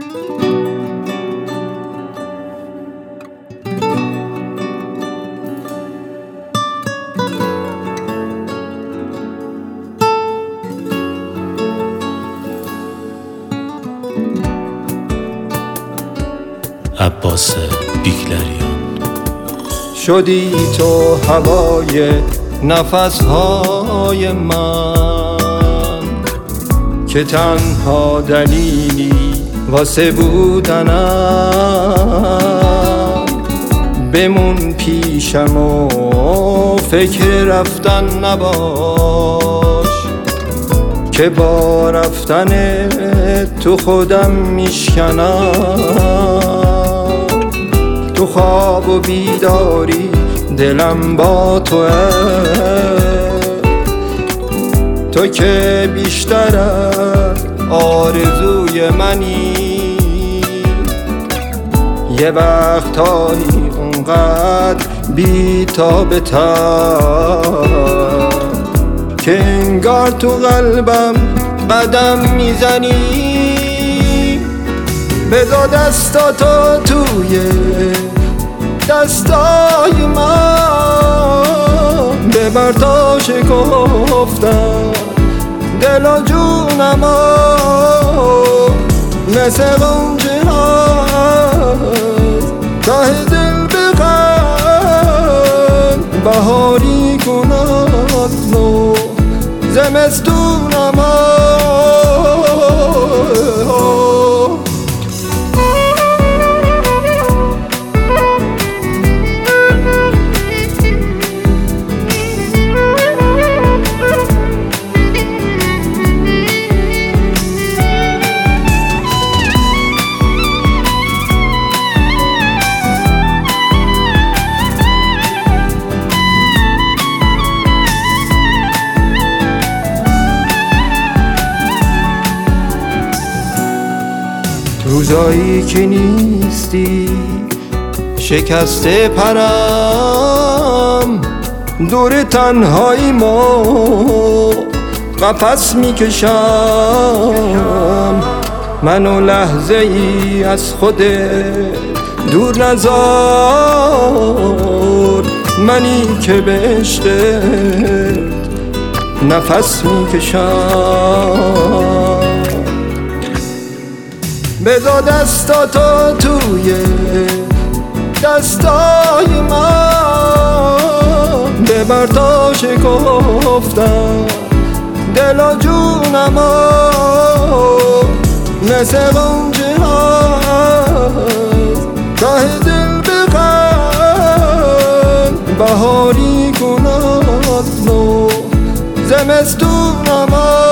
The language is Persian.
عباس بیکلریان. شدی تو هوای نفسهای من که تنها دلیلی واسه بودنم. بمون پیشم و فکر رفتن نباش که با رفتن تو خودم میشکنم. تو خواب و بیداری دلم با توه، تو که بیشتر از آرزوی منی. یه وقتایی اونقدر بی‌تاب تر که انگار تو قلبم قدم میزنی. بذار دستاتو توی دستای من، ببر تا شکفتم دل و جونمو. مثل غنچه هست ته دل بخند، بهاری کند نو زمستونمو. روزایی که نیستی شکسته پرم، دور تنهایی ما قفس میکشم. منو لحظه ای از خودت دور نذار، منی که به عشقت نفس میکشم. بذار دستاتو توی دستای من، ببر تا شکفتم دل و جونمو. مثل غنچه هست ته دل بخند، بهاری کند نو زمستونمو.